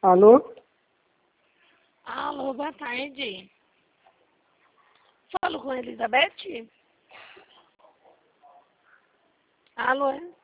Alô? Alô, boa tarde. Falo com a Elizabeth? Alô?